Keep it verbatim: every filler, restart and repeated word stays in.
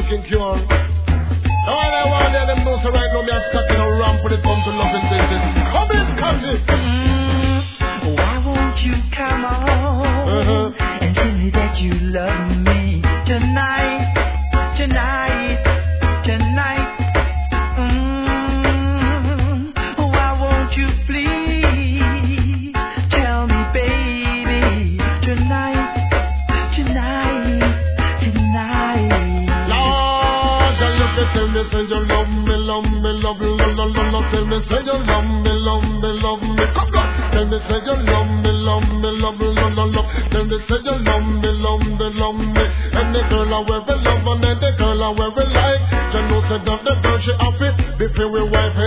thinking cure. Now I want them know so right now me are stuck in a ramp when it comes to loving business. Come in, come in. Mm, why won't you come on uh-huh. and tell me that you love me tonight, tonight, tonight. Mm, why won't you please tell me, baby, tonight, tonight, tonight. Lord, I love you, tell me, say you love me, love me, love, love, love, love, love. Tell me, say you love me, love me, love me. Come on. Tell me, say you love me, love me, love, love, love, love. Tell me, say you love me, love me, love me. And the girl I wear love and the girl I wear like. You know, say that the girl she happy before we wife.